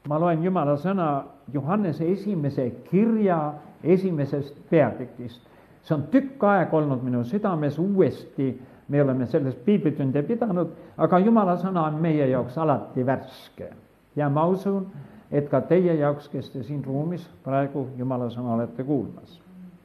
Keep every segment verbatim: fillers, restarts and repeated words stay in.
ma loen Jumala sõna Johannese esimese kirja esimesest peatükist. See on tükk aeg olnud minu südames uuesti, me oleme sellest piiblitunde pidanud, aga Jumala sõna on meie jaoks alati värske. Ja ma usun, et ka teie jaoks, kes te siin ruumis praegu Jumala sõna olete kuulmas.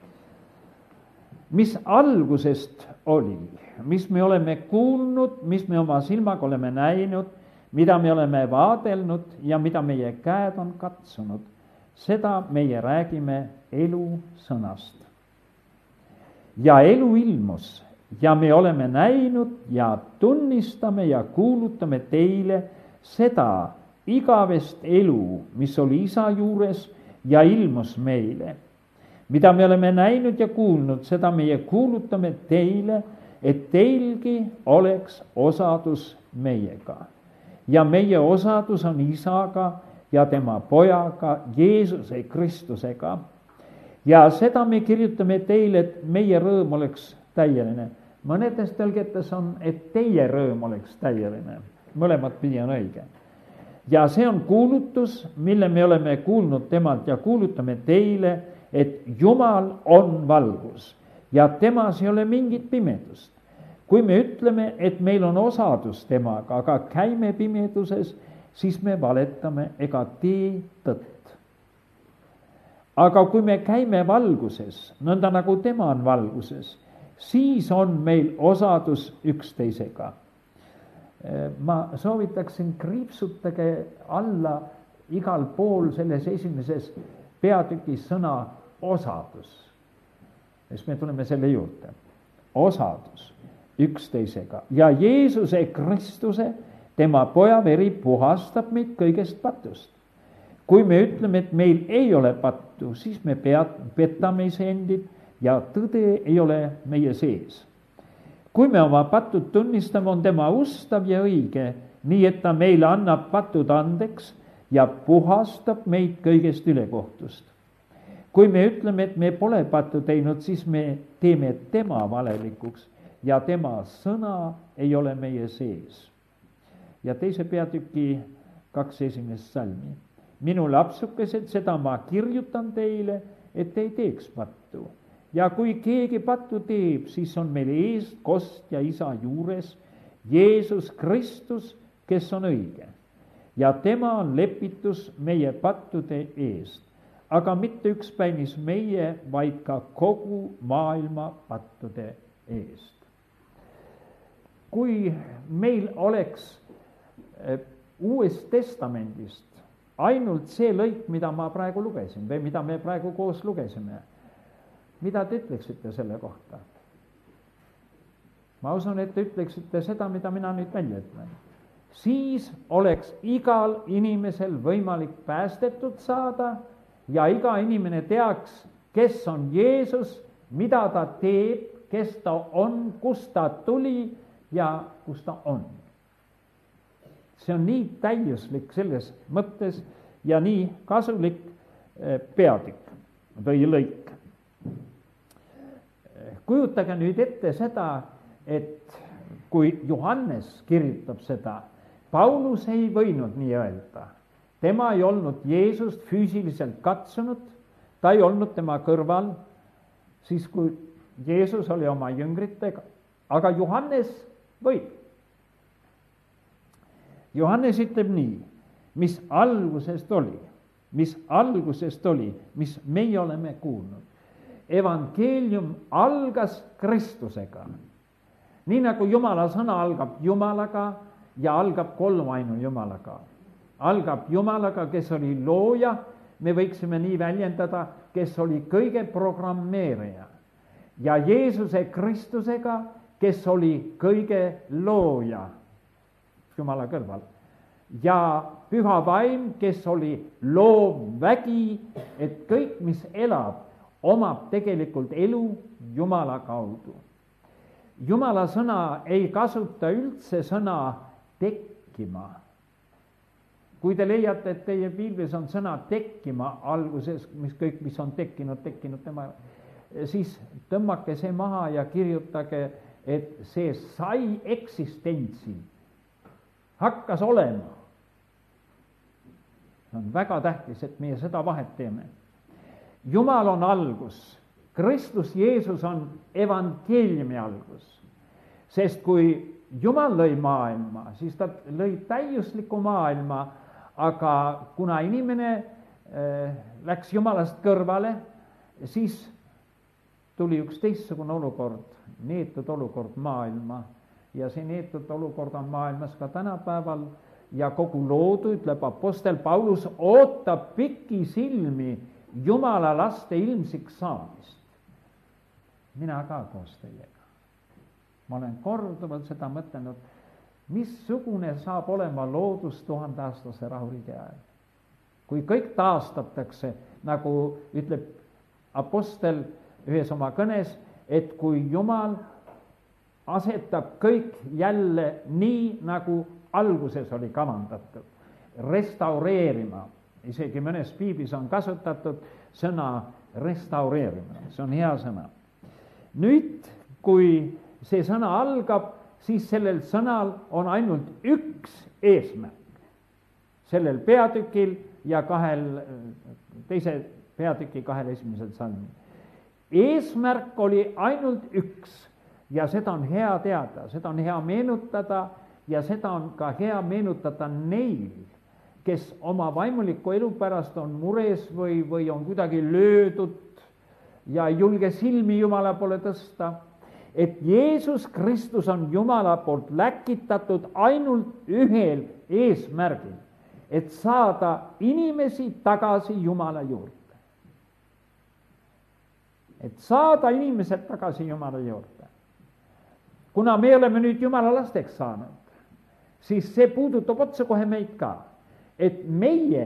Mis algusest oli, mis me oleme kuulnud, mis me oma silmaga oleme näinud, mida me oleme vaadelnud ja mida meie käed on katsunud, seda meie räägime elu sõnast. Ja elu ilmus ja me oleme näinud ja tunnistame ja kuulutame teile seda igavest elu, mis oli isa juures ja ilmus meile. Mida me oleme näinud ja kuulnud, seda meie kuulutame teile, et teilgi oleks osadus meiega. Ja meie osadus on isaga ja tema pojaga, Jeesuse Kristusega. Ja seda me kirjutame teile, et meie rõõm oleks täieline. Mõnedes tõlgetes on, et teie rõõm oleks täieline. Mõlemat pidi on õige. Ja see on kuulutus, mille me oleme kuulnud temalt ja kuulutame teile, et Jumal on valgus ja temas ei ole mingit pimedust. Kui me ütleme, et meil on osadus temaga, aga käime pimeduses, siis me valetame ega tee tõtt. Aga kui me käime valguses, nõnda nagu tema on valguses, siis on meil osadus üksteisega. Ma soovitaksin kriipsutage alla igal pool selles esimeses peatükis sõna osadus. Siis me tuleme selle juurde. Osadus üksteisega. Ja Jeesuse Kristuse, tema poja veri puhastab meid kõigest patust. Kui me ütleme, et meil ei ole pattu, siis me peat, petame iseendid ja tõde ei ole meie sees. Kui me oma patud tunnistame, on tema ustav ja õige, nii et ta meile annab patud andeks ja puhastab meid kõigest ülekohtust. Kui me ütleme, et me pole pattu teinud, siis me teeme tema valelikuks ja tema sõna ei ole meie sees. Ja teise peatüki kaks esimest salmi. Minu lapsukesed, seda ma kirjutan teile, et ei teeks pattu. Ja kui keegi pattu teeb, siis on meil eest kost ja isa juures Jeesus Kristus, kes on õige. Ja tema on lepitus meie pattude eest, aga mitte ükspäinis meie, vaid ka kogu maailma pattude eest. Kui meil oleks Uuest Testamendist ainult see lõik, mida ma praegu lugesin või mida me praegu koos lugesime, mida te ütleksite selle kohta? Ma usun, et te ütleksite seda, mida mina nüüd välja ütlen. Siis oleks igal inimesel võimalik päästetud saada ja iga inimene teaks, kes on Jeesus, mida ta teeb, kes ta on, kust ta tuli ja kus ta on. See on nii täiuslik selles mõttes ja nii kasulik peatükk või lõik. Kujutage nüüd ette seda, et kui Johannes kirjutab seda, Paulus ei võinud nii öelda. Tema ei olnud Jeesust füüsiliselt katsunud, ta ei olnud tema kõrval, siis kui Jeesus oli oma jüngritega, aga Johannes võib. Johannes ütleb nii, mis algusest oli, mis algusest oli, mis meie oleme kuulnud. Evangeelium algas Kristusega. Nii nagu Jumala sõna algab Jumalaga ja algab kolmainu Jumalaga. Algab Jumalaga, kes oli looja, me võiksime nii väljendada, kes oli kõige programmeerija. Ja Jeesuse Kristusega, kes oli kõige looja Jumala kõrval. Ja püha vaim, kes oli loov vägi, et kõik, mis elab, omab tegelikult elu Jumala kaudu. Jumala sõna ei kasuta üldse sõna tekkima. Kui te leiate, et teie piiblis on sõna tekkima alguses, mis kõik, mis on tekkinud, tekkinud tema, siis tõmmake see maha ja kirjutage, et see sai eksistentsi, hakkas olema. see on väga tähtis, et meie seda vahet teeme. Jumal on algus, Kristus Jeesus on evangeeliumi algus, sest kui Jumal lõi maailma, siis ta lõi täiusliku maailma, aga kuna inimene äh, läks Jumalast kõrvale, siis tuli üks teistsugune olukord, neetud olukord maailma ja see neetud olukord on maailmas ka tänapäeval ja kogu loodu, ütleb apostel Paulus, ootab pikisilmi Jumala laste ilmsiks saamist. Mina ka koos teiega. Ma olen korduvalt seda mõtlenud, missugune saab olema loodus tuhandaastase rahuriigi ajal. Kui kõik taastatakse, nagu ütleb apostel ühes oma kõnes, et kui Jumal asetab kõik jälle nii, nagu alguses oli kavandatud, restaureerima, isegi mõnes piiblis on kasutatud sõna restaureerima, see on hea sõna. Nüüd, kui see sõna algab, siis sellel sõnal on ainult üks eesmärk. Sellel peatükil ja kahel, teise peatüki kahel esimesel salmil. Eesmärk oli ainult üks ja seda on hea teada, seda on hea meenutada ja seda on ka hea meenutada neil, kes oma vaimuliku elu pärast on mures või, või on kuidagi löödud ja ei julge silmi Jumala poole tõsta, et Jeesus Kristus on Jumala poolt läkitatud ainult ühel eesmärgil, et saada inimesi tagasi Jumala juurde. Et saada inimesed tagasi Jumala juurde. Kuna me oleme nüüd Jumala lasteks saanud, siis see puudutab otse kohe meid ka, et meie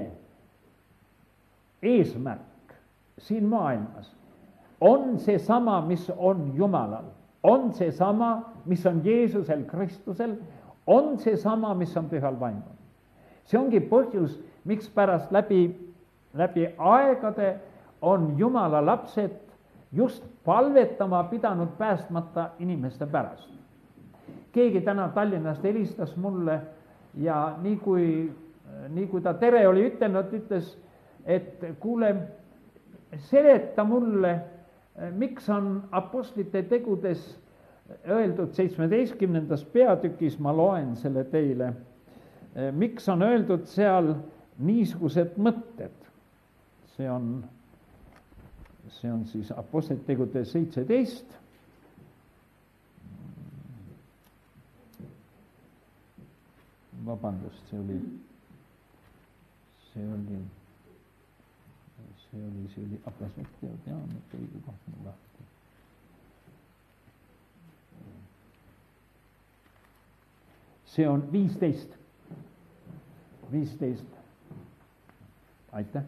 eesmärk siin maailmas on see sama, mis on Jumalal, on see sama, mis on Jeesusel Kristusel, on see sama, mis on Pühal Vaimul. See ongi põhjus, miks pärast läbi, läbi aegade on Jumala lapsed just palvetama pidanud päästmata inimeste pärast. Keegi täna Tallinnast helistas mulle ja nii kui, nii kui ta tere oli ütelnud, ütles, et kuule, seleta mulle, miks on apostlite tegudes öeldud seitsmeteistkümnendas peatükis, ma loen selle teile, miks on öeldud seal niisugused mõtted. See on, see on siis apostlite tegudes seitseteist. Vabandust, see oli, see oli, see oli, see oli, aga see tead, jaa, nüüd õige koht mul lahti. See on viisteist, viisteist, aitäh.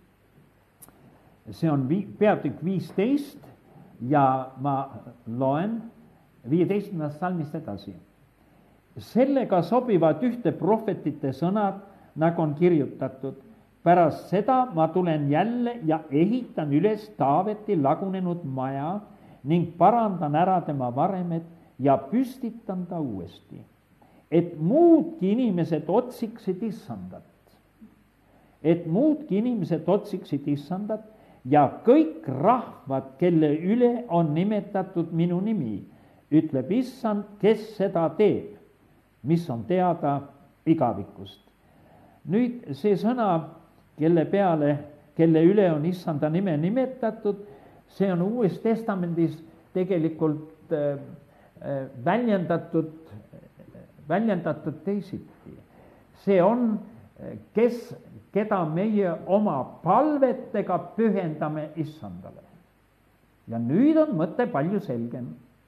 See on vi, peatükk viisteist ja ma loen viieteistkümnendast salmist edasi. Sellega sobivad ühte prohvetite sõnad, nagu on kirjutatud. Pärast seda ma tulen jälle ja ehitan üles Taaveti lagunenud maja ning parandan ära tema varemed ja püstitan ta uuesti, et muudki inimesed otsiksid issandat. Et muudki inimesed otsiksid issandat ja kõik rahvad, kelle üle on nimetatud minu nimi, ütleb issand, kes seda teeb, mis on teada igavikust. Nüüd see sõna, kelle peale, kelle üle on issanda nime nimetatud, see on Uues Testamendis tegelikult äh, väljendatud, väljendatud teisiti. See on, kes, keda meie oma palvetega pühendame issandale. Ja nüüd on mõte palju selgem.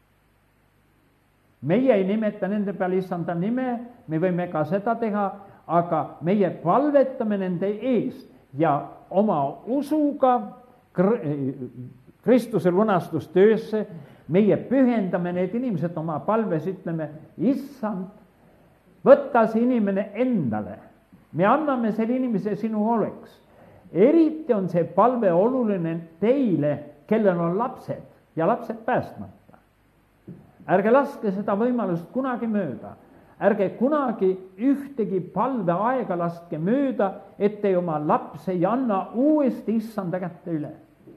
Meie ei nimeta nende peale issanda nime, me võime ka seda teha, aga meie palvetame nende eest ja oma usuga Kristuse lunastustöösse meie pühendame need inimesed oma palves, ütleme, issand, võtta see inimene endale. Me anname selle inimese sinu hooleks. Eriti on see palve oluline teile, kellel on lapsed ja lapsed päästmata. Ärge laske seda võimalust kunagi mööda. ärge kunagi ühtegi palveaega laske mööda, et te oma lapse ei anna uuesti issanda kätte üle.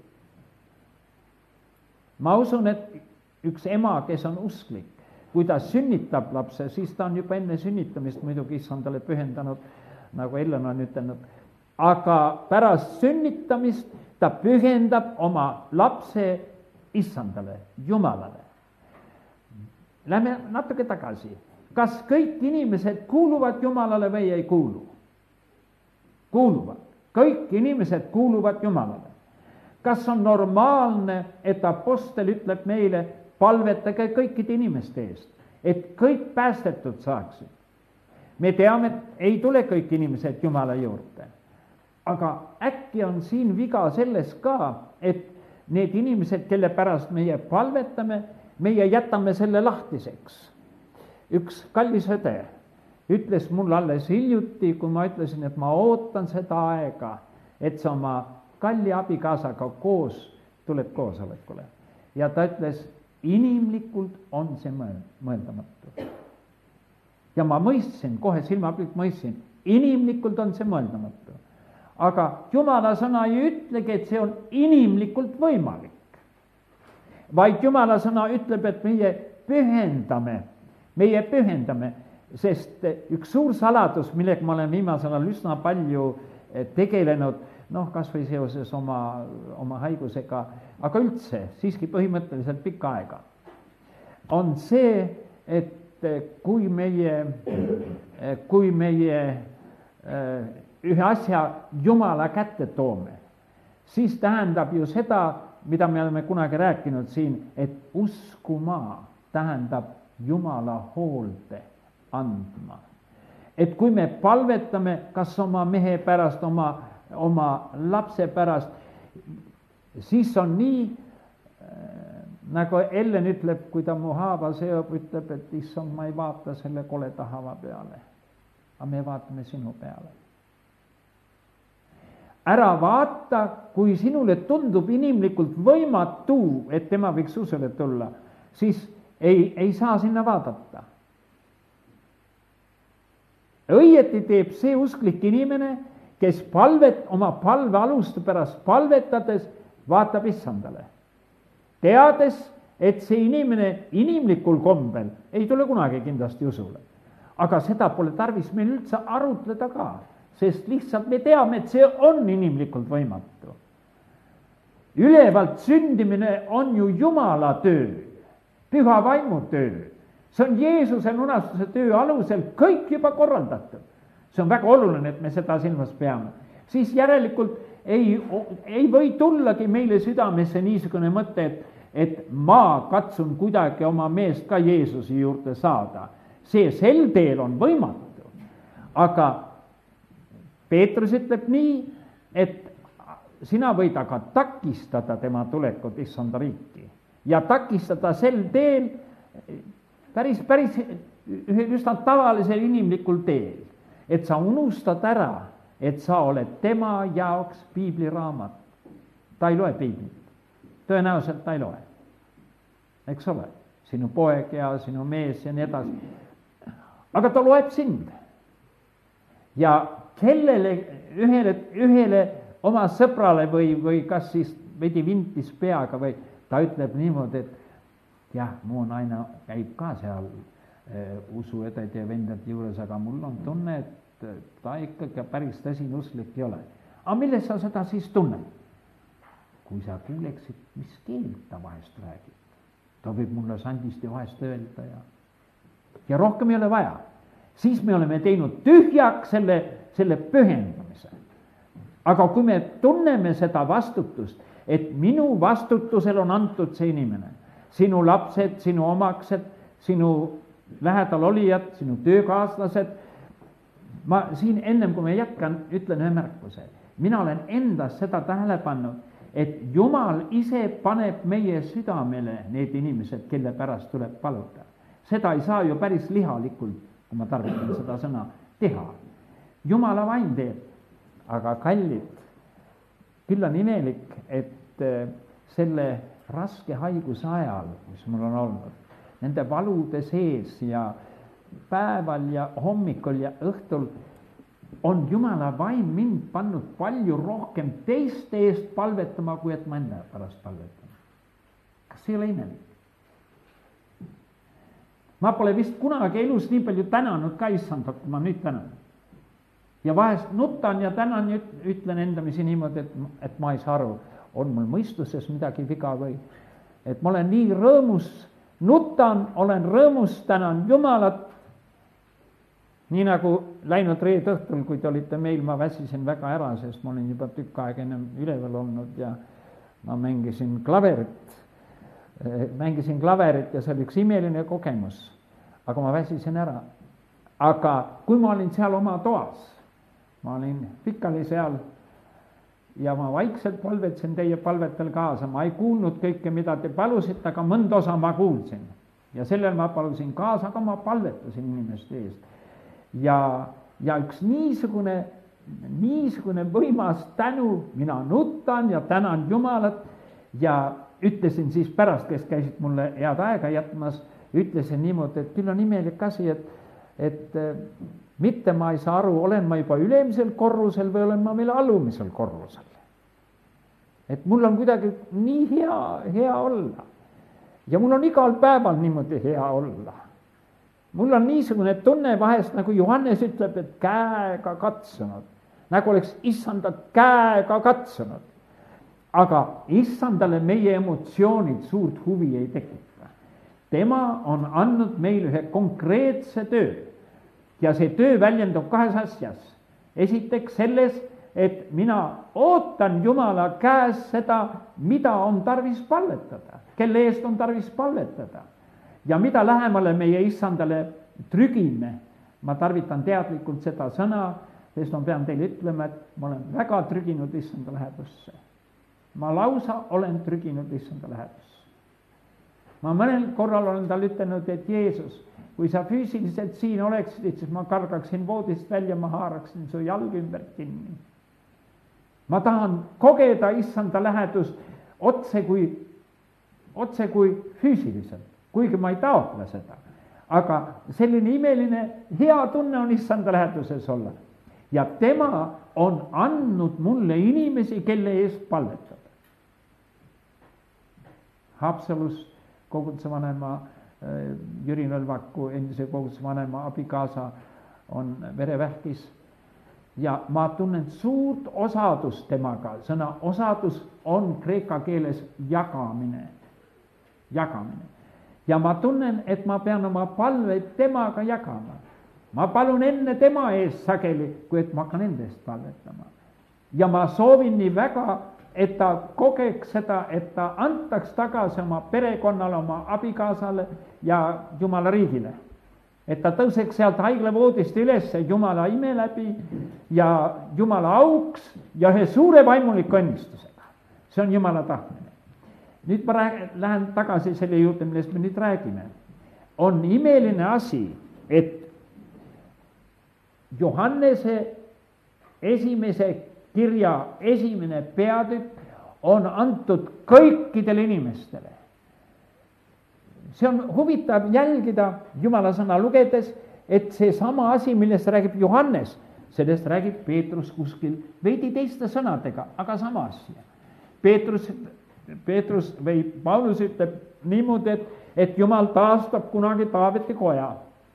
ma usun, et üks ema, kes on usklik, kui ta sünnitab lapse, siis ta on juba enne sünnitamist muidugi issandale pühendanud, nagu Ellen on ütelnud, aga pärast sünnitamist ta pühendab oma lapse issandale, Jumalale. Lähme natuke tagasi. Kas kõik inimesed kuuluvad Jumalale või ei kuulu? Kuuluvad. Kõik inimesed kuuluvad Jumalale. Kas on normaalne, et apostel ütleb meile, palvetage kõikide inimeste eest, et kõik päästetud saaksid? Me teame, et ei tule kõik inimesed Jumala juurde. Aga äkki on siin viga selles ka, et need inimesed, kelle pärast meie palvetame, meie jätame selle lahtiseks. Üks kallis õde ütles mulle alles hiljuti, kui ma ütlesin, et ma ootan seda aega, et sa oma kalli abikaasaga koos tuleb koosolekule. Ja ta ütles, inimlikult on see mõeldamatu. Ja ma mõistsin, kohe silmapilt mõistsin, inimlikult on see mõeldamatu. Aga Jumala sõna ei ütlegi, et see on inimlikult võimalik. Vaid Jumala sõna ütleb, et meie pühendame, meie pühendame, sest üks suur saladus, millega ma olen viimasel ajal üsna palju tegelenud, noh, kas või seoses oma, oma haigusega, aga üldse siiski põhimõtteliselt pikka aega, on see, et kui meie, kui meie ühe asja Jumala kätte toome, siis tähendab ju seda, mida me oleme kunagi rääkinud siin, et uskuma tähendab Jumala hoolde andma. Et kui me palvetame kas oma mehe pärast, oma, oma lapse pärast, siis on nii, nagu Ellen ütleb, kui ta mu haava seob, ütleb, et issand, ma ei vaata selle koleda haava peale, aga me vaatame sinu peale. Ära vaata, kui sinule tundub inimlikult võimatu, et tema võiks usule tulla, siis ei, ei saa sinna vaadata. Õieti teeb see usklik inimene, kes palvet, oma palve aluste pärast palvetades vaatab issandale. Teades, et see inimene inimlikul kombel ei tule kunagi kindlasti usule. Aga seda pole tarvis meil üldse arutleda ka, sest lihtsalt me teame, et see on inimlikult võimatu. Ülevalt sündimine on ju Jumala töö, püha vaimu töö. See on Jeesuse lunastuse töö alusel kõik juba korraldatud. See on väga oluline, et me seda silmas peame. Siis järelikult ei, ei või tullagi meile südamesse niisugune mõte, et, et ma katsun kuidagi oma meest ka Jeesuse juurde saada. See sel teel on võimatu. Aga Peetrus ütleb nii, et sina võid aga takistada tema tulekut issanda riiki. Ja takistada sel teel päris, päris ühel üsna tavalisel inimlikul teel, et sa unustad ära, et sa oled tema jaoks piibliraamat. Ta ei loe piiblit. Tõenäoliselt ta ei loe. Eks ole, sinu poeg ja sinu mees ja nii edasi. Aga ta loeb sind. Ja kellele, ühele, ühele oma sõbrale või, või kas siis veidi vintis peaga või ta ütleb niimoodi, et jah, mu naine käib ka seal äh, usuõdede ja vendade juures, aga mul on tunne, et ta ikkagi päris tõsine usklik ei ole. Aga milles sa seda siis tunned? Kui sa kuuleksid, mis keelt ta vahest räägib. Ta võib mulle sandisti vahest öelda ja, ja rohkem ei ole vaja. Siis me oleme teinud tühjaks selle, selle pühendamise. Aga kui me tunneme seda vastutust, et minu vastutusel on antud see inimene, sinu lapsed, sinu omaksed, sinu lähedal olijad, sinu töökaaslased, ma siin ennem kui ma jätkan, ütlen ühe märkuse. Mina olen endas seda tähele pannud, et Jumal ise paneb meie südamele need inimesed, kelle pärast tuleb paluda. Seda ei saa ju päris lihalikult, kui ma tarvitan seda sõna, teha. Jumala vaim teeb, aga kallid, küll on imelik, et selle raske haiguse ajal, mis mul on olnud, nende valude sees ja, päeval ja hommikul ja õhtul on Jumala vaim mind pannud palju rohkem teiste eest palvetama, kui et ma enda pärast palvetama. Kas see ei ole imelik? Ma pole vist kunagi elus nii palju tänanud ka issandat, kui ma nüüd tänan. Ja vahest nutan ja tänan ja ütlen endamisi niimoodi, et, et ma ei saa aru, on mul mõistuses midagi viga või et ma olen nii rõõmus, nutan, olen rõõmus, tänan Jumalat. Nii nagu läinud reede õhtul, kui te olite meil, ma väsisin väga ära, sest ma olin juba tükk aega ennem üleval olnud ja ma mängisin klaverit. Mängisin klaverit ja see oli üks imeline kogemus, aga ma väsisin ära. Aga kui ma olin seal oma toas, ma olin pikali seal ja ma vaikselt palvetsin teie palvetel kaasa, ma ei kuulnud kõike, mida te palusite, aga mõnda osa ma kuulsin. Ja sellel ma palusin kaasa, aga ma palvetasin inimeste eest. Ja, ja üks niisugune, niisugune võimas tänu, mina nutan ja tänan Jumalat ja ütlesin siis pärast, kes käisid mulle head aega jätmas, ütlesin niimoodi, et küll on imelik asi, et, et mitte ma ei saa aru, olen ma juba ülemisel korrusel või olen ma veel alumisel korrusel. Et mul on kuidagi nii hea, hea olla. Ja mul on igal päeval niimoodi hea olla. Mul on niisugune tunne vahest, nagu Johannes ütleb, et käega katsunud. Nagu oleks issandat käega katsunud. Aga issandale meie emotsioonid suurt huvi ei tekita. Tema on andnud meile ühe konkreetse töö. Ja see töö väljendub kahes asjas. Esiteks selles, et mina ootan Jumala käes seda, mida on tarvis palvetada. Kelle eest on tarvis palvetada. Ja mida lähemale meie issandale trügime. Ma tarvitan teadlikult seda sõna, sest ma pean teile ütlema, et ma olen väga trüginud issanda lähedusse. Ma lausa olen trüginud issanda lähedusse. Ma mõnel korral olen tal ütelnud, et Jeesus, kui sa füüsiliselt siin oleksid, siis ma kargaksin voodist välja, ma haaraksin su jalg ümber kinni. Ma tahan kogeda issanda lähedust otse kui, otse kui füüsiliselt, kuigi ma ei taotle seda. Aga selline imeline hea tunne on issanda läheduses olla. Ja tema on andnud mulle inimesi, kelle eest palvetada. Haapsalus kogudusvanema Jüri Nõlvaku endise kogudusvanema abikaasa on verevähkis ja ma tunnen suurt osadust temaga. Sõna osadus on kreeka keeles jagamine. Jagamine. Ja ma tunnen, et ma pean oma palveid temaga jagama. Ma palun enne tema eest sageli, kui et ma hakkan enda eest palvetama. Ja ma soovin nii väga, et ta kogeks seda, et ta antaks tagasi oma perekonnale, oma abikaasale ja Jumala riigile. Et ta tõuseks sealt haiglavoodist üles Jumala ime läbi ja Jumala auks ja ühe suure vaimuliku õnnistusega. See on Jumala tahtmine. Nüüd ma lähen tagasi selle juurde, millest me nüüd räägime. On imeline asi, et Johannese esimese kirja esimene peatükk on antud kõikidele inimestele. See on huvitav jälgida Jumala sõna lugedes, et see sama asi, millest räägib Johannes, sellest räägib Peetrus kuskil veidi teiste sõnadega, aga sama asja. Peetrus, Peetrus või Paulus ütleb niimoodi, et, et Jumal taastab kunagi Taaveti koja.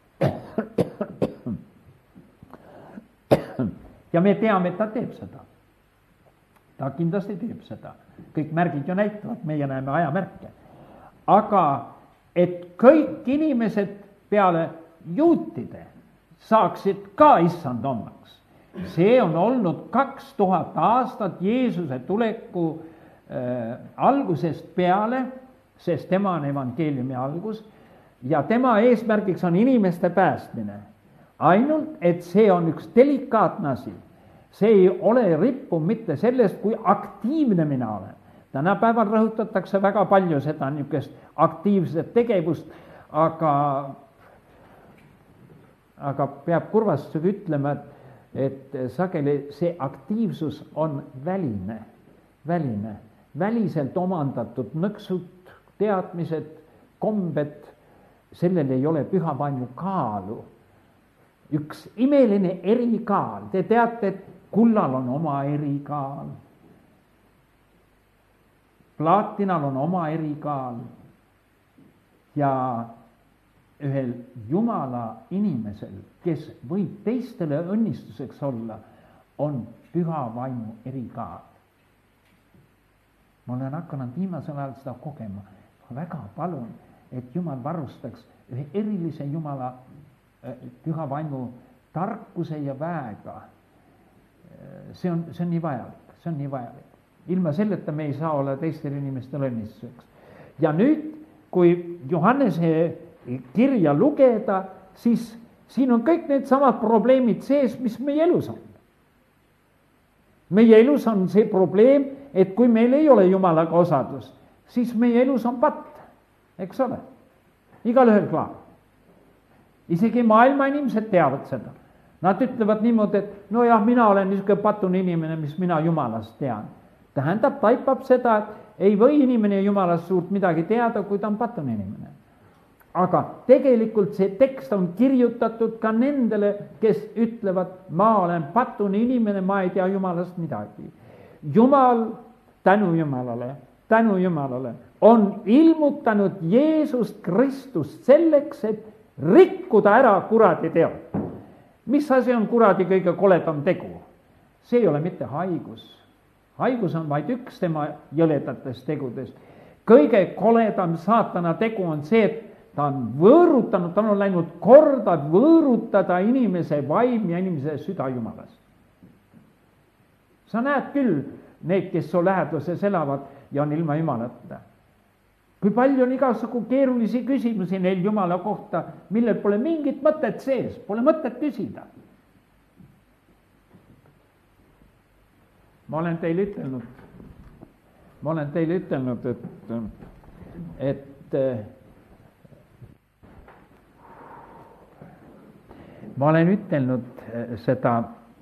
Ja me teame, et ta teeb seda. Ta kindlasti teeb seda. Kõik märgid ju näitavad, meie näeme ajamärke. Aga et kõik inimesed peale juutide saaksid ka issand omaks. See on olnud kaks tuhat aastat Jeesuse tuleku äh, algusest peale, sest tema on evangeeliumi algus ja tema eesmärgiks on inimeste päästmine. Ainult, et see on üks delikaatne asi. See ei ole rippu mitte sellest, kui aktiivne mina olen. Tänapäeval rõhutatakse väga palju seda niisugust aktiivset tegevust, aga, aga peab kurvastusega ütlema, et, et sageli see aktiivsus on väline, väline, väliselt omandatud nõksud, teadmised, kombed, sellel ei ole püha vaimu kaalu. Üks imeline erikaal. Te teate, et kullal on oma erikaal. Plaatinal on oma erikaal. Ja ühel Jumala inimesel, kes võib teistele õnnistuseks olla, on püha vaimu erikaal. Ma olen hakanud viimasel ajal seda kogema. Ma väga palun, et Jumal varustaks ühe erilise Jumala püha vaimu tarkuse ja väega. See on, see on nii vajalik, see on nii vajalik. Ilma selleta me ei saa olla teistele inimestele õnnistuseks. Ja nüüd, kui Johannese kirja lugeda, siis siin on kõik need samad probleemid sees, mis meie elus on. Meie elus on see probleem, et kui meil ei ole Jumalaga osadus, siis meie elus on patt, eks ole. Igal ühel klaar. Isegi maailma inimesed teavad seda. Nad ütlevad niimoodi, et no jah, mina olen niisugune patune inimene, mis mina Jumalast tean. Tähendab, taipab seda, et ei või inimene Jumalast suurt midagi teada, kui ta on patune inimene. Aga tegelikult see tekst on kirjutatud ka nendele, kes ütlevad, ma olen patune inimene, ma ei tea Jumalast midagi. Jumal, tänu Jumalale, tänu Jumalale, on ilmutanud Jeesust Kristust selleks, et rikkuda ära kuradi teod. Mis asi on kuradi kõige koledam tegu? See ei ole mitte haigus. Haigus on vaid üks tema jõledatest tegudest. Kõige koledam saatana tegu on see, et ta on võõrutanud, ta on läinud korda võõrutada inimese vaim ja inimese süda Jumalast. Sa näed küll need, kes su läheduses elavad ja on ilma Jumalata. Kui palju on igasugu keerulisi küsimusi neil Jumala kohta, millel pole mingit mõtet sees, pole mõtet küsida. Ma olen teile ütelnud, ma olen teile ütelnud, et, et ma olen ütelnud seda,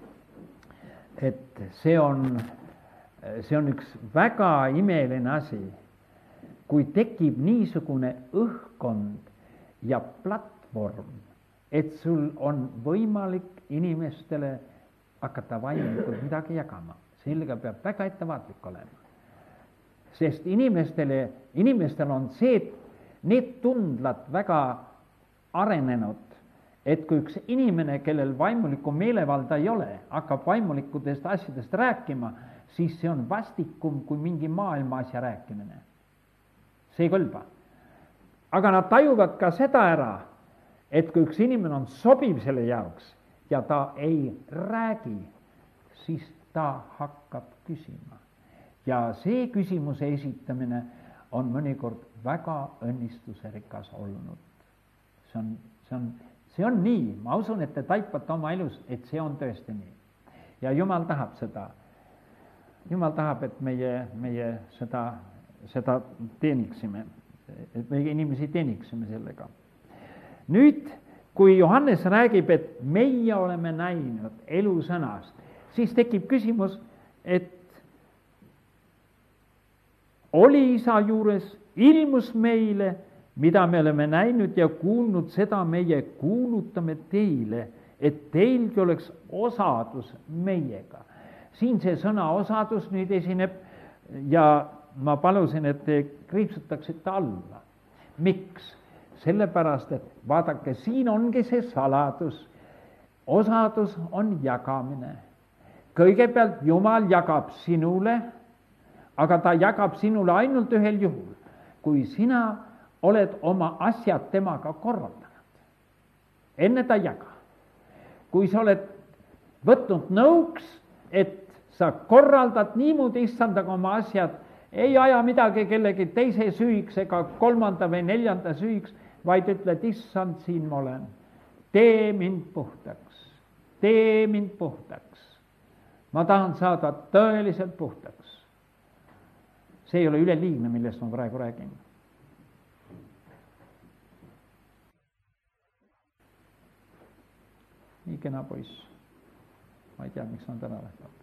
et see on, see on üks väga imeline asi, kui tekib niisugune õhkkond ja platvorm, et sul on võimalik inimestele hakata vaimelikult midagi jagama. Sellega peab väga ettevaatlik olema. Sest inimestele, inimestel on see, need tundlad väga arenenud, et kui üks inimene, kellel vaimulikku meelevalda ei ole, hakkab vaimulikudest asjadest rääkima, siis see on vastikum kui mingi maailma asja rääkimine. See ei kõlba. Aga nad tajuvad ka seda ära, et kui üks inimene on sobiv selle jaoks ja ta ei räägi, siis ta hakkab küsima. Ja see küsimuse esitamine on mõnikord väga õnnistuserikas olnud. See on, see on, see on nii. Ma usun, et te taipate oma elus, et see on tõesti nii. Ja Jumal tahab seda. Jumal tahab, et meie, meie seda seda teeniksime, et meie inimesi teeniksime sellega. Nüüd, kui Johannes räägib, et meie oleme näinud elusõnast, siis tekib küsimus, et oli isa juures, ilmus meile, mida me oleme näinud ja kuulnud, seda meie kuulutame teile, et teilgi oleks osadus meiega. Siin see sõna osadus nüüd esineb ja ma palusin, et te kriipsutaksite alla. Miks? Sellepärast, et vaadake, siin ongi see saladus. Osadus on jagamine. Kõigepealt Jumal jagab sinule, aga ta jagab sinule ainult ühel juhul, kui sina oled oma asjad temaga korraldanud. Enne ta jaga. Kui sa oled võtnud nõuks, et sa korraldad niimoodi issandaga oma asjad, ei aja midagi kellegi teise süüks ega kolmanda või neljanda süüks, vaid ütled, issand, siin ma olen. Tee mind puhtaks. Tee mind puhtaks. Ma tahan saada tõeliselt puhtaks. See ei ole üleliigne, millest ma praegu räägin. Nii kena poiss. Ma ei tea, miks on täna lähtavad.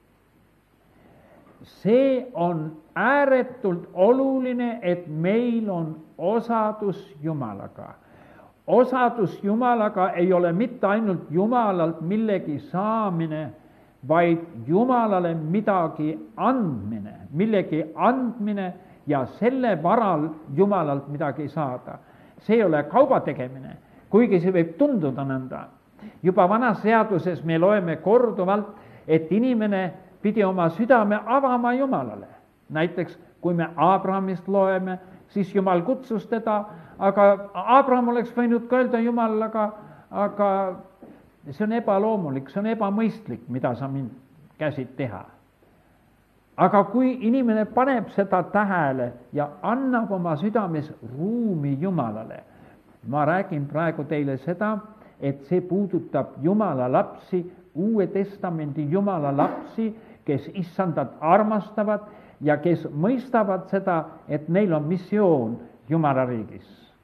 See on ääretult oluline, et meil on osadus Jumalaga. osadus Jumalaga ei ole mitte ainult Jumalalt millegi saamine, vaid Jumalale midagi andmine, millegi andmine ja selle varal Jumalalt midagi saada. See ei ole kauba tegemine, kuigi see võib tunduda nõnda. Juba vanas seaduses me loeme korduvalt, et inimene pidi oma südame avama Jumalale. Näiteks, kui me Abrahamist loeme, siis Jumal kutsus teda, aga Abraham oleks võinud ka öelda Jumal, aga, aga see on ebaloomulik, see on ebamõistlik, mida sa mind käsid teha. Aga kui inimene paneb seda tähele ja annab oma südames ruumi Jumalale, ma räägin praegu teile seda, et see puudutab Jumala lapsi, Uue Testamendi Jumala lapsi, kes issandat armastavad ja kes mõistavad seda, et neil on missioon Jumala riigis.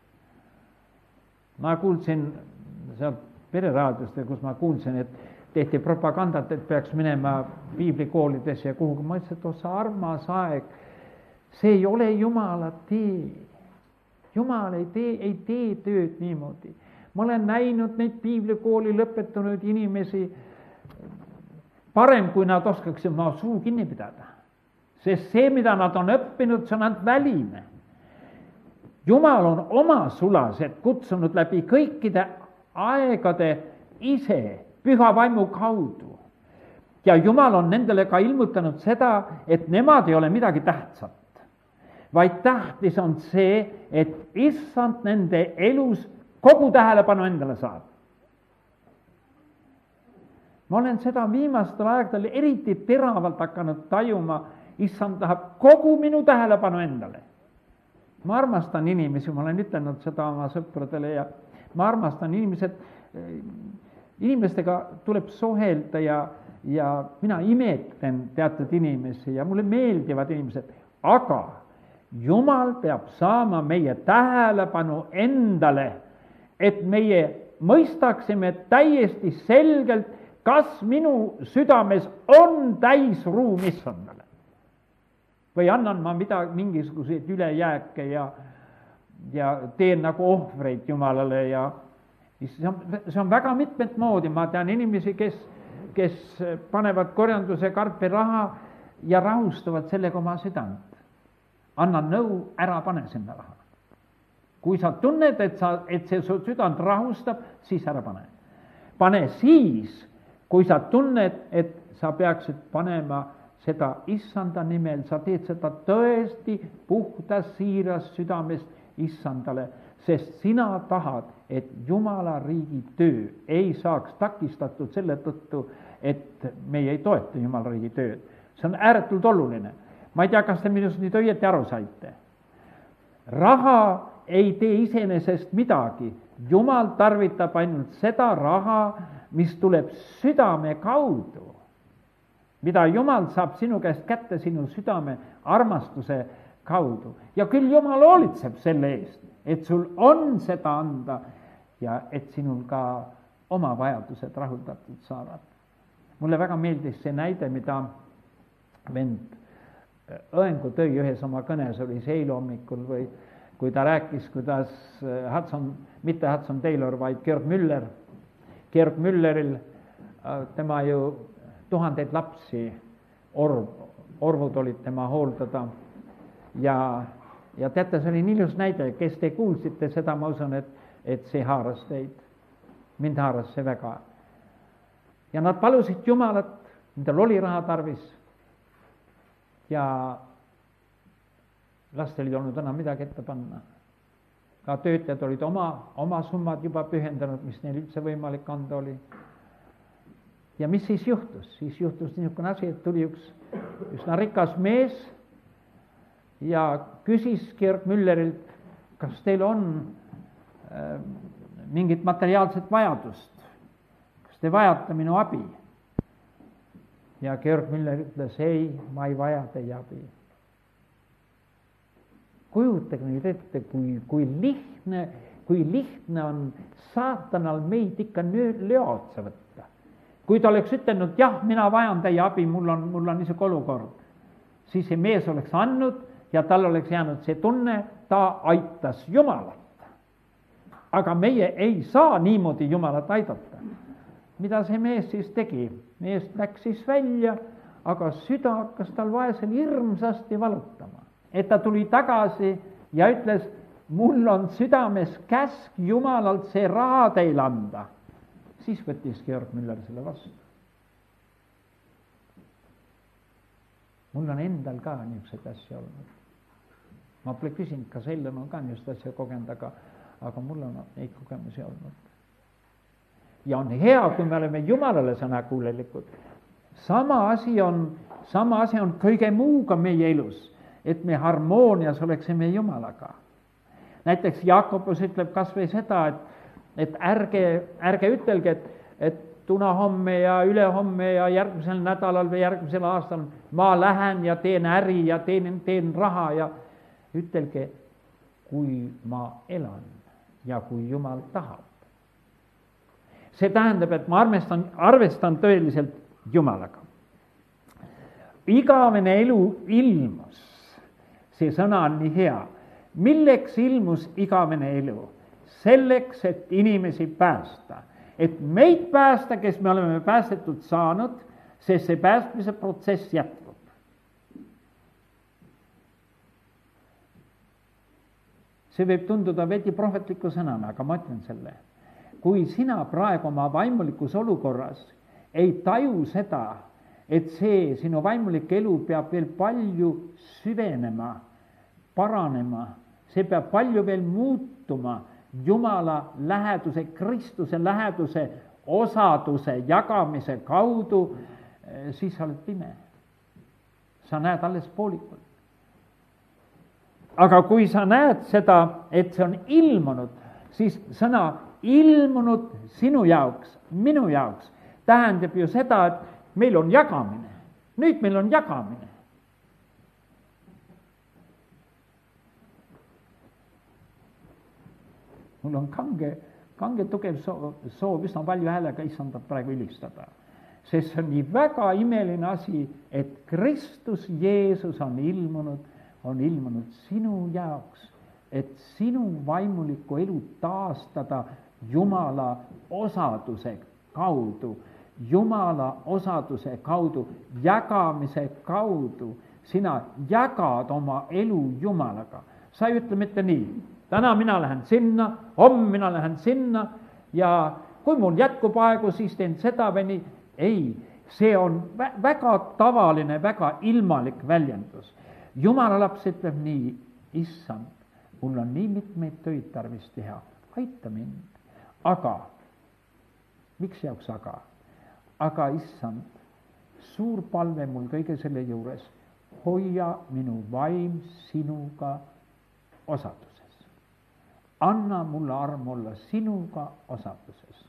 Ma kuulsin sealt pereraadiost, kus ma kuulsin, et tehti propagandat, et peaks minema piiblikoolides ja kuhugi. Ma ütlesin, et osa armas aeg, see ei ole Jumala tee. Jumal ei tee, ei tee tööd niimoodi. Ma olen näinud neid piiblikooli lõpetanud inimesi parem, kui nad oskaksid oma suu kinni pidada. Sest see, mida nad on õppinud, see on ainult väline. Jumal on oma sulased kutsunud läbi kõikide aegade ise püha vaimu kaudu. Ja Jumal on nendele ka ilmutanud seda, et nemad ei ole midagi tähtsat, vaid tähtis on see, et issand nende elus kogu tähelepanu endale saab. Ma olen seda viimastel aegadel eriti teravalt hakanud tajuma, issand tahab kogu minu tähelepanu endale. Ma armastan inimesi, ma olen ütelnud seda oma sõpradele ja ma armastan inimesed, inimestega tuleb suhelda ja, ja mina imetlen teatud inimesi ja mulle meeldivad inimesed, aga Jumal peab saama meie tähelepanu endale, et meie mõistaksime täiesti selgelt, kas minu südames on täis ruum issandale. Või annan ma midagi, mingisuguseid ülejääke ja, ja teen nagu ohvreid Jumalale ja see on, see on väga mitmed moodi. Ma tean inimesi, kes, kes panevad korjanduse karpi raha ja rahustavad sellega oma südant. Anna nõu, ära pane sinna raha. Kui sa tunned, et, sa, et see su südant rahustab, siis ära pane. Pane siis, kui sa tunned, et sa peaksid panema seda issanda nimel, sa teed seda tõesti puhtas siiras südamest issandale, sest sina tahad, et Jumala riigi töö ei saaks takistatud selle tõttu, et meie ei toeta Jumala riigi tööd. See on ääretult oluline. Ma ei tea, kas te minust nüüd õieti aru saite. Raha ei tee iseenesest midagi. Jumal tarvitab ainult seda raha, mis tuleb südame kaudu, mida Jumal saab sinu käest kätte sinu südame armastuse kaudu. Ja küll Jumal hoolitseb selle eest, et sul on seda anda ja et sinul ka oma vajadused rahuldatud saavad. Mulle väga meeldis see näide, mida vend Õengu tõi ühes oma kõnes, oli see eilommikul või kui ta rääkis, kuidas Hudson, mitte Hudson Taylor, vaid Georg Müller, Georg Mülleril, tema ju tuhandeid lapsi, orv, orvud olid tema hooldada ja, ja teate, see oli nii ilus näide, kes te kuulsite seda, ma usun, et, et see haaras teid, mind haaras see väga. Ja nad palusid Jumalat, nendel oli raha tarvis ja lastel ei olnud enam midagi ette panna. Ka töötajad olid oma, oma summad juba pühendanud, mis neil üldse võimalik anda oli. Ja mis siis juhtus? Siis juhtus niisugune asi, et tuli üks üsna rikas mees ja küsis Georg Müllerilt, kas teil on äh, mingit materiaalset vajadust? Kas te vajate minu abi? Ja Georg Müller ütles, ei, ma ei vaja teie abi. Kujutage nüüd ette, kui, kui, lihtne, kui lihtne on saatanal meid ikka löotsa võtta. Kui ta oleks ütelnud, jah, mina vajan teie abi, mul on, mul on niisugune olukord, siis see mees oleks andnud ja tal oleks jäänud see tunne, ta aitas Jumalat. aga meie ei saa niimoodi Jumalat aidata. Mida see mees siis tegi? Mees läks siis välja, aga süda hakkas tal vaesel hirmsasti valutama. Et ta tuli tagasi ja ütles, mul on südames käsk Jumalalt see raha teil anda. Siis võttis Georg Müller selle vastu. Mul on endal ka niisugused asja olnud. Ma pole küsinud, kas Ellen on ka niisugust asja kogenud, aga, aga mul on neid kogemusi olnud. Ja on hea, kui me oleme Jumalale sõnakuulelikud. Sama asi on, sama asi on kõige muuga meie elus, et me harmoonias oleksime Jumalaga. Näiteks Jaakobus ütleb kas või seda, et, et ärge, ärge ütelge, et, et tuna homme ja ülehomme ja järgmisel nädalal või järgmisel aastal ma lähen ja teen äri ja teen, teen raha ja ütelge, kui ma elan ja kui Jumal tahab. See tähendab, et ma arvestan, arvestan tõeliselt Jumalaga. Igavene elu ilmus, see sõna on nii hea. Milleks ilmus igavene elu? Selleks, et inimesi päästa. Et meid päästa, kes me oleme päästetud saanud, sest see päästmise protsess jätkub. See võib tunduda veidi prohvetliku sõnana, aga ma ütlen selle. Kui sina praegu oma vaimulikus olukorras ei taju seda, et see sinu vaimulik elu peab veel palju süvenema, paranema, see peab palju veel muutuma Jumala läheduse, Kristuse läheduse osaduse jagamise kaudu, siis sa oled pime. Sa näed alles poolikult. Aga kui sa näed seda, et see on ilmunud, siis sõna ilmunud sinu jaoks, minu jaoks, tähendab ju seda, et meil on jagamine. Nüüd meil on jagamine. Mul on kange, kange tugev soov, soov üsna palju häälega issandat praegu ülistada. Sest see on nii väga imeline asi, et Kristus Jeesus on ilmunud, on ilmunud sinu jaoks, et sinu vaimulikku elu taastada Jumala osaduse kaudu, Jumala osaduse kaudu, jagamise kaudu. Sina jagad oma elu Jumalaga. Sa ei ütle mitte nii, täna mina lähen sinna, homme mina lähen sinna ja kui mul jätkub aegu, siis teen seda või nii. Ei, see on väga tavaline, väga ilmalik väljendus. Jumala laps ütleb nii, issand, mul on nii mitmeid töid tarvis teha, aita mind. Aga, miks jaoks aga? Aga issand, suur palve mul kõige selle juures, hoia minu vaim sinuga osaduses. Anna mulle arm olla sinuga osaduses.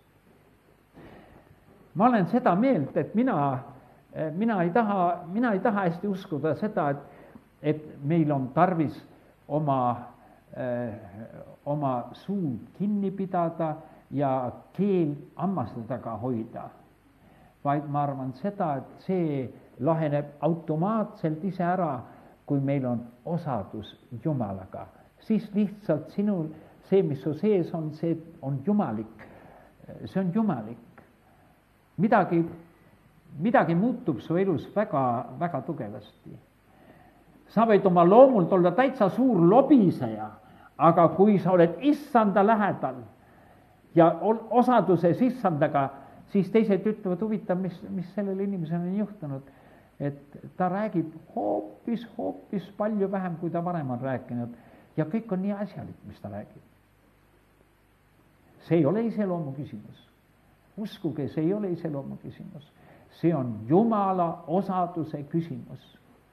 Ma olen seda meelt, et mina, mina, ei taha, mina ei taha hästi uskuda seda, et, et meil on tarvis oma, äh, oma suud kinni pidada ja keel hammaste taga hoida, vaid ma arvan seda, et see laheneb automaatselt ise ära, kui meil on osadus Jumalaga. Siis lihtsalt sinul, see, mis su sees on, see on jumalik. See on jumalik. Midagi, midagi muutub su elus väga, väga tugevasti. Sa võid oma loomult olla täitsa suur lobiseja, aga kui sa oled issanda lähedal ja osaduses issandaga, siis teised ütlevad, huvitav, mis, mis sellel inimesel on juhtunud, et ta räägib hoopis, hoopis palju vähem, kui ta varem on rääkinud ja kõik on nii asjalik, mis ta räägib. See ei ole iseloomu küsimus. Uskuge, see ei ole iseloomu küsimus. See on Jumala osaduse küsimus.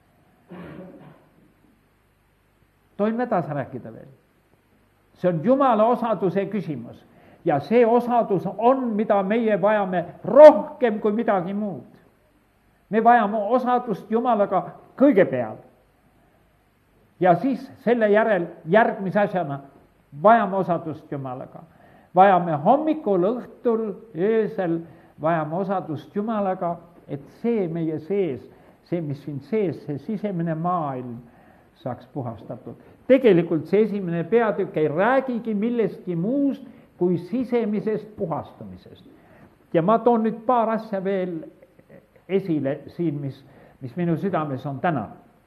Toin edasi rääkida veel. See on Jumala osaduse küsimus. Ja see osadus on, mida meie vajame rohkem kui midagi muud. Me vajame osadust Jumalaga kõigepealt. Ja siis selle järel järgmise asjana vajame osadust Jumalaga. Vajame hommikul, õhtul, öösel, vajame osadust Jumalaga, et see meie sees, see, mis siin sees, see sisemine maailm saaks puhastatud. Tegelikult see esimene peatükk ei räägigi millestki muust, kui sisemisest puhastumisest. Ja ma toon nüüd paar asja veel esile siin, mis, mis minu südames on täna.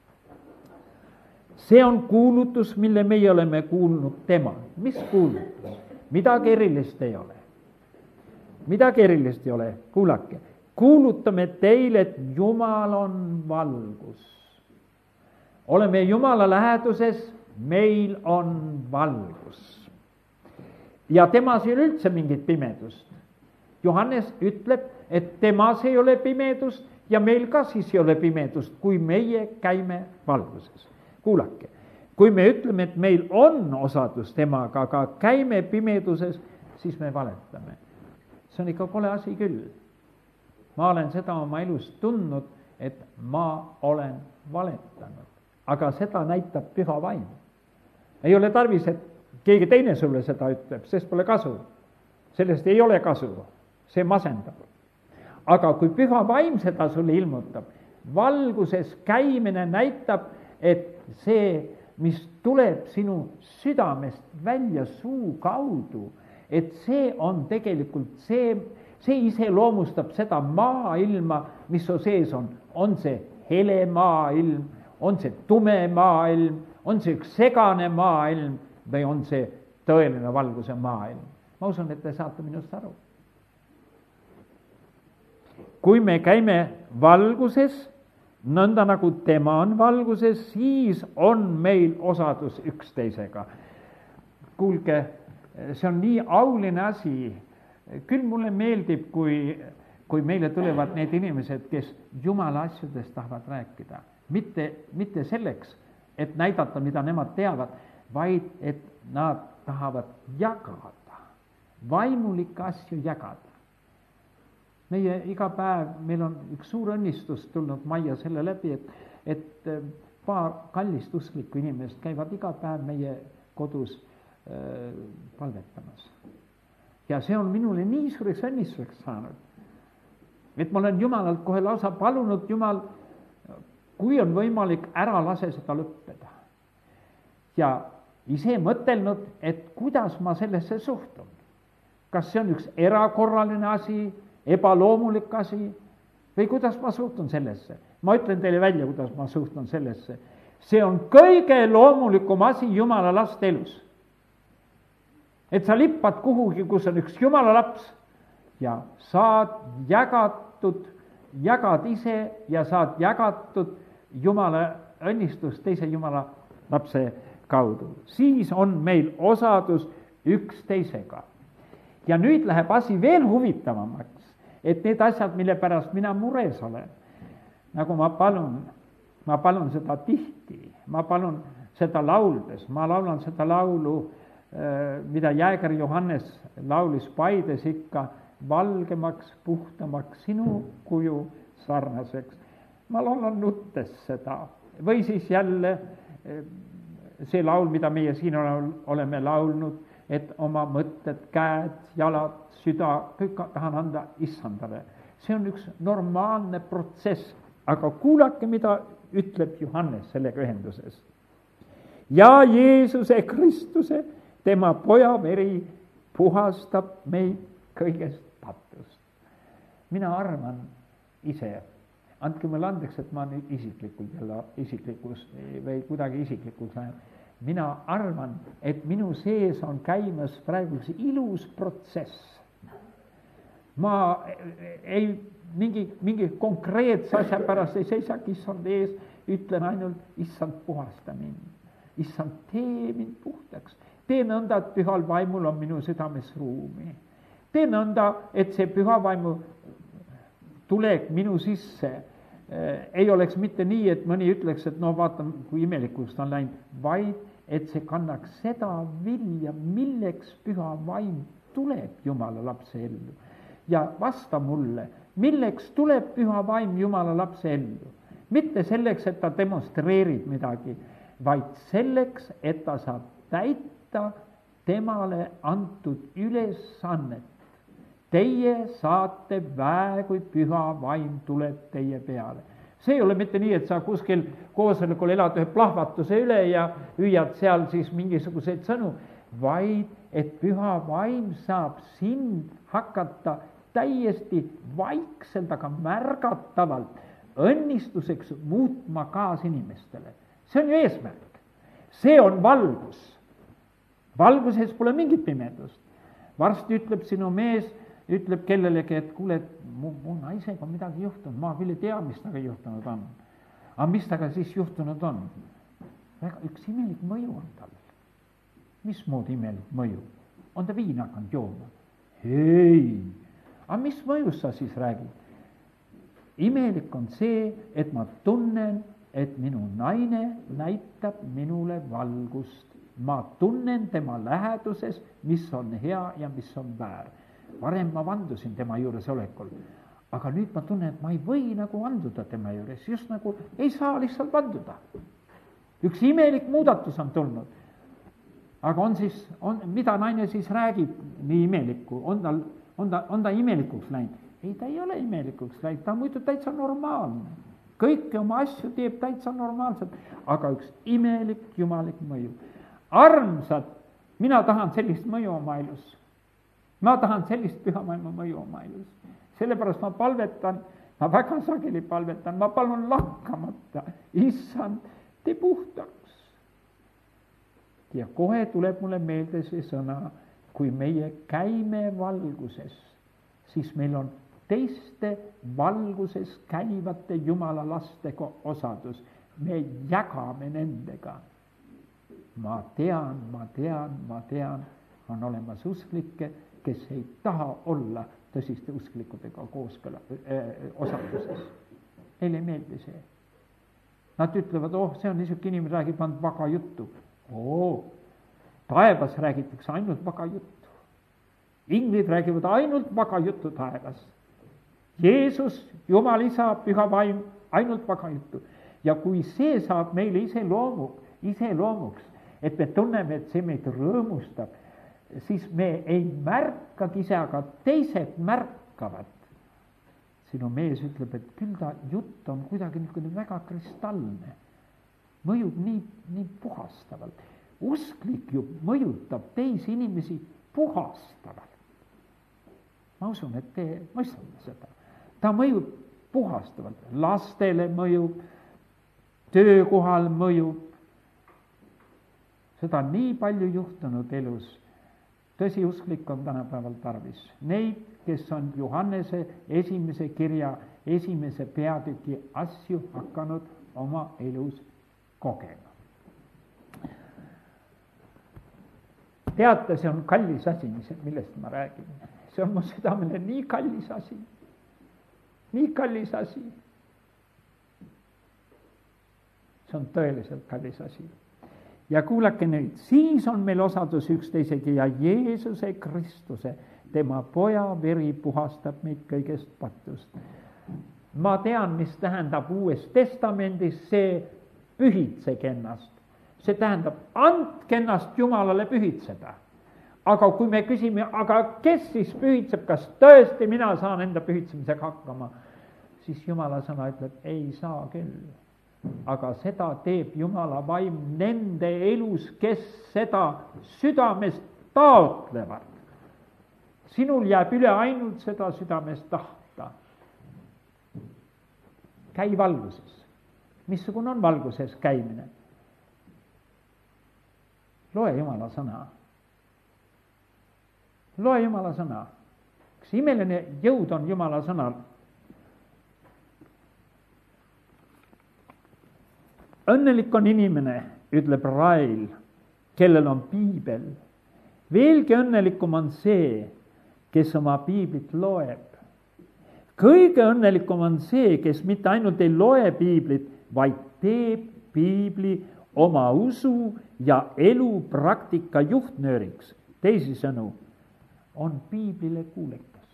See on kuulutus, mille meie oleme kuulnud tema. Mis kuulutus? Midagi erilist ei ole. Midagi erilist ei ole. Kuulake. Kuulutame teile, et Jumal on valgus. Oleme Jumala läheduses, meil on valgus. Ja temas ei ole üldse mingit pimedust. Johannes ütleb, et temas ei ole pimedust ja meil ka siis ei ole pimedust, kui meie käime valguses. Kuulake, kui me ütleme, et meil on osadus temaga, aga käime pimeduses, siis me valetame. See on ikka kole asi küll. Ma olen seda oma elus tundnud, et ma olen valetanud. Aga seda näitab püha vaim. Ei ole tarvis, et keegi teine sulle seda ütleb, sest pole kasu. Sellest ei ole kasu. See masendab. Aga kui püha vaim seda sulle ilmutab, valguses käimine näitab, et see, mis tuleb sinu südamest välja suu kaudu, et see on tegelikult see, see iseloomustab seda maailma, mis su sees on. On see hele maailm, on see tume maailm, on see üks segane maailm või on see tõeline valguse maailm. Ma usun, et te saate minust aru. Kui me käime valguses, nõnda nagu tema on valguses, siis on meil osadus üksteisega. Kuulge, see on nii auline asi. Küll mulle meeldib, kui, kui meile tulevad need inimesed, kes Jumala asjadest tahavad rääkida. Mitte, mitte selleks, et näidata, mida nemad teavad, vaid et nad tahavad jagada, vaimulikke asju jagada. Meie iga päev, meil on üks suur õnnistus tulnud majja selle läbi, et, et paar kallist usklikku inimest käivad iga päev meie kodus äh, palvetamas. Ja see on minule nii suureks õnnistuseks saanud, et ma olen Jumalalt kohe lausa palunud, Jumal, kui on võimalik, ära lase seda lõppeda. Ja ise mõtelnud, et kuidas ma sellesse suhtun. Kas see on üks erakorraline asi, ebaloomulik asi või kuidas ma suhtun sellesse. Ma ütlen teile välja, kuidas ma suhtun sellesse. See on kõige loomulikum asi Jumala laste elus. Et sa lippad kuhugi, kus on üks Jumala laps ja saad jagatud, jagad ise ja saad jagatud Jumala õnnistust teise Jumala lapse kaudu. Siis on meil osadus üksteisega. Ja nüüd läheb asi veel huvitavamaks. Et need asjad, mille pärast mina mures olen, nagu ma palun, ma palun seda tihti, ma palun seda lauldes, ma laulan seda laulu, mida Jääger Johannes laulis Paides ikka, valgemaks, puhtamaks, sinu kuju sarnaseks. Ma laulan nuttes seda. Või siis jälle see laul, mida meie siin oleme laulnud, et oma mõtted, käed, jalad, süda, kõik tahan anda issandale. See on üks normaalne protsess, aga kuulake, mida ütleb Johannes sellega ühenduses. Ja Jeesuse Kristuse, tema poja veri, puhastab meid kõigest patust. Mina arvan ise, andke mulle andeks, et ma nüüd isiklikult jälle isiklikus või kuidagi isiklikult lähen. Mina arvan, et minu sees on käimas praegu see ilus protsess. Ma ei, mingi, mingi konkreetse asja pärast ei seisagi issand ees, ütlen ainult, issand puhasta mind. Issand, tee mind puhtaks. Tee nõnda, et pühal vaimul on minu südames ruumi. Tee nõnda, et see püha vaimu tulek minu sisse ei oleks mitte nii, et mõni ütleks, et no vaata, kui imelikuks ta on läinud, vaid et see kannaks seda vilja, milleks püha vaim tuleb Jumala lapse ellu. Ja vasta mulle, milleks tuleb püha vaim Jumala lapse ellu. Mitte selleks, et ta demonstreerib midagi, vaid selleks, et ta saab täita temale antud ülesannet. Teie saate väe, kui püha vaim tuleb teie peale. See ei ole mitte nii, et sa kuskil koosolekul elad ühe plahvatuse üle ja hüüad seal siis mingisuguseid sõnu, vaid et püha vaim saab sind hakata täiesti vaikselt, aga märgatavalt õnnistuseks muutma kaasinimestele. See on ju eesmärk. See on valgus. Valguses pole mingit pimedust. Varsti ütleb sinu mees, ütleb kellelegi, et kuule, mu, mu naisega on midagi juhtunud, ma küll ei tea, mis taga juhtunud on. Aga mis taga siis juhtunud on? Väga üks imelik mõju on tal. Mis mood imelik mõju? On ta viina hakanud jooma? Ei! Aga mis mõjus sa siis räägid? Imelik on see, et ma tunnen, et minu naine näitab minule valgust. Ma tunnen tema läheduses, mis on hea ja mis on väär. Varem ma vandusin tema juures olekul, aga nüüd ma tunnen, et ma ei või nagu vanduda tema juures, just nagu ei saa lihtsalt vanduda. Üks imelik muudatus on tulnud. Aga on siis, on, mida naine siis räägib nii imelikku? On ta, on ta, on ta imelikuks läinud? Ei, ta ei ole imelikuks läinud, ta on muidu täitsa normaalne. Kõiki oma asju teeb täitsa normaalselt, aga üks imelik jumalik mõju. Armsad, mina tahan sellist mõju oma elus. Ma tahan sellist püha vaimu mõju oma elus. Sellepärast ma palvetan, ma väga sageli palvetan, ma palun lakkamata, issand, tee puhtaks. Ja kohe tuleb mulle meelde see sõna, kui meie käime valguses, siis meil on teiste valguses käivate Jumala lastega osadus. Me jagame nendega. Ma tean, ma tean, ma tean, on olemas usklikke, kes ei taha olla tõsiste usklikudega kooskõla äh, osaduses. Neile ei meeldi see. Nad ütlevad, oh, see on niisugune inimene, räägib ainult vaga juttu. Oo, taevas räägitakse ainult vaga juttu. Inglid räägivad ainult vaga juttu taevas. Jeesus, Jumal isa, püha vaim, ainult vaga juttu. Ja kui see saab meile ise loomu, ise loomuks, et me tunneme, et see meid rõõmustab, siis me ei märkagi ise, aga teised märkavad. Sinu mees ütleb, et küll ta jutt on kuidagi niisugune väga kristallne. Mõjub nii, nii puhastavalt. Usklik ju mõjutab teisi inimesi puhastavalt. Ma usun, et te mõistate seda. Ta mõjub puhastavalt. Lastele mõjub, töökohal mõjub. Seda on nii palju juhtunud elus. Tõsi, usklik on tänapäeval tarvis. Neid, kes on Johannese esimese kirja, esimese peatüki asju hakanud oma elus kogema. Teate, see on kallis asi, millest ma räägin. See on mu südamele nii kallis asi. Nii kallis asi. See on tõeliselt kallis asi. Ja kuulake nüüd, siis on meil osadus üksteisegi ja Jeesuse Kristuse, tema poja veri puhastab meid kõigest patust. Ma tean, mis tähendab Uues Testamendis see pühitsege ennast. See tähendab, andke ennast Jumalale pühitseda. Aga kui me küsime, aga kes siis pühitseb, kas tõesti mina saan enda pühitsemisega hakkama, siis Jumala sõna ütleb, ei saa küll. Aga seda teeb Jumala vaim nende elus, kes seda südamest taotlevad. Sinul jääb üle ainult seda südamest tahta. Käi valguses. Missugune on valguses käimine? Loe Jumala sõna. Loe Jumala sõna. Üks imeline jõud on Jumala sõnal. Õnnelik on inimene, ütleb Rael, kellel on piibel. Veelgi õnnelikum on see, kes oma piiblit loeb. Kõige õnnelikum on see, kes mitte ainult ei loe piiblit, vaid teeb piibli oma usu ja elu praktika juhtnööriks. Teisisõnu, on piiblile kuulekas.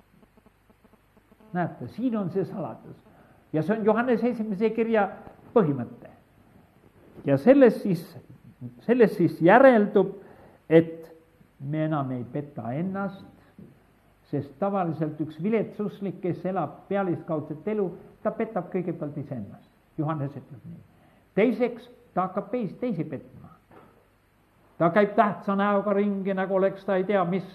Näete, siin on see saladus. Ja see on Johannese esimese kirja põhimõte. Ja selles siis, selles siis järeldub, et me enam ei peta ennast, sest tavaliselt üks viletsuslik, kes elab pealiskaudset elu, ta petab kõigepealt ise ennast. Johannes ütleb nii. Teiseks, ta hakkab teisi petma. ta käib tähtsa näoga ringi, nagu oleks ta ei tea mis,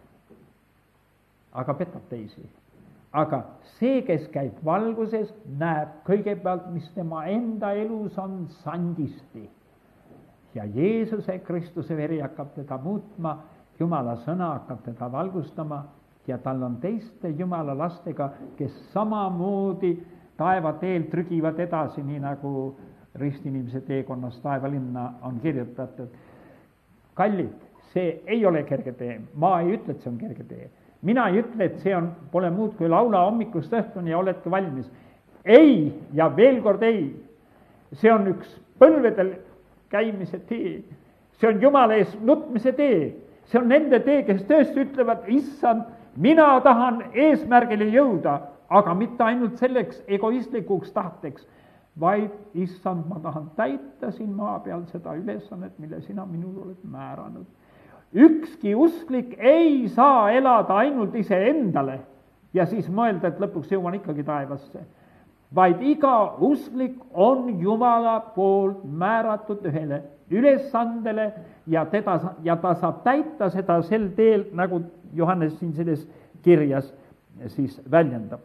aga petab teisi. Aga see, kes käib valguses, näeb kõigepealt, mis tema enda elus on sandisti. Ja Jeesuse Kristuse veri hakkab teda muutma, Jumala sõna hakkab teda valgustama ja tal on teiste Jumala lastega, kes samamoodi taeva teel trügivad edasi, nii nagu ristinimese teekonnas taevalinna on kirjutatud. Kallid, see ei ole kerge tee, ma ei ütle, et see on kerge tee. Mina ei ütle, et see on, pole muud kui laula hommikust õhtuni ja oledki valmis. Ei, ja veel kord ei. See on üks põlvedel käimise tee. See on Jumala ees nutmise tee. See on nende tee, kes tõesti ütlevad, issand, mina tahan eesmärgile jõuda, aga mitte ainult selleks egoistlikuks tahteks, vaid issand, ma tahan täita siin maa peal seda ülesannet, mille sina minul oled määranud. Ükski usklik ei saa elada ainult iseendale ja siis mõelda, et lõpuks jõuan ikkagi taevasse, vaid iga usklik on Jumala poolt määratud ühele ülesandele ja, teda, ja ta saab täita seda sel teel, nagu Johannes siin selles kirjas siis väljendab.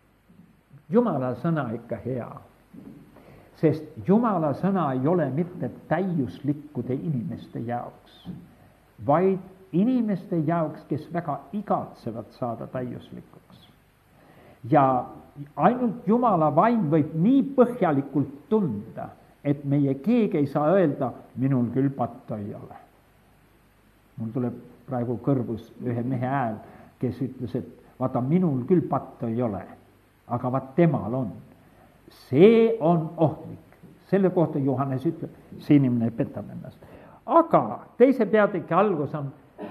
Jumala sõna ikka hea, sest Jumala sõna ei ole mitte täiuslikkude inimeste jaoks, vaid inimeste jaoks, kes väga igatsevad saada täiuslikuks. Ja ainult Jumala vaim võib nii põhjalikult tunda, et meie keegi ei saa öelda, minul küll pattu ei ole. Mul tuleb praegu kõrvus ühe mehe hääl, kes ütles, et vaata, minul küll pattu ei ole, aga vaat temal on. See on ohtlik. Selle kohta Johannes ütleb, see inimene petab ennast. Aga teise peatüki algus on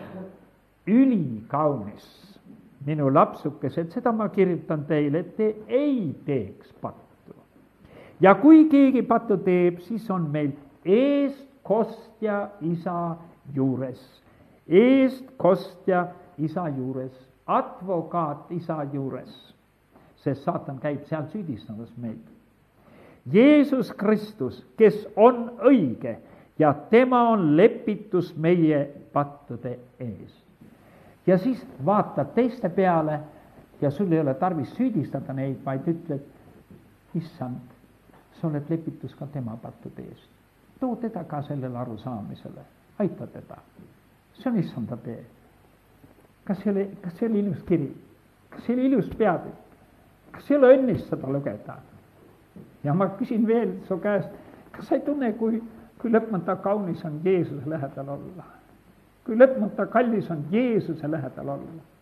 ülikaunis. Minu lapsukesed, seda ma kirjutan teile, et te ei teeks pattu. Ja kui keegi pattu teeb, siis on meil eestkostja isa juures. Eestkostja isa juures, advokaat isa juures, sest saatan käib seal süüdistades meid. Jeesus Kristus, kes on õige, ja tema on lepitus meie pattude ees. Ja siis vaatad teiste peale ja sul ei ole tarvis süüdistada neid, vaid ütled, issand, sa oled lepitus ka tema pattude ees. Too teda ka sellele arusaamisele, aita teda. See on issanda tee. Kas see oli, kas see oli ilus kiri? Kas see oli ilus peatükk? Kas see oli õnnis seda lugeda? Ja ma küsin veel su käest, kas sa ei tunne, kui kui lõpmata kaunis on Jeesuse lähedal olla, kui lõpmata kallis on Jeesuse lähedal olla.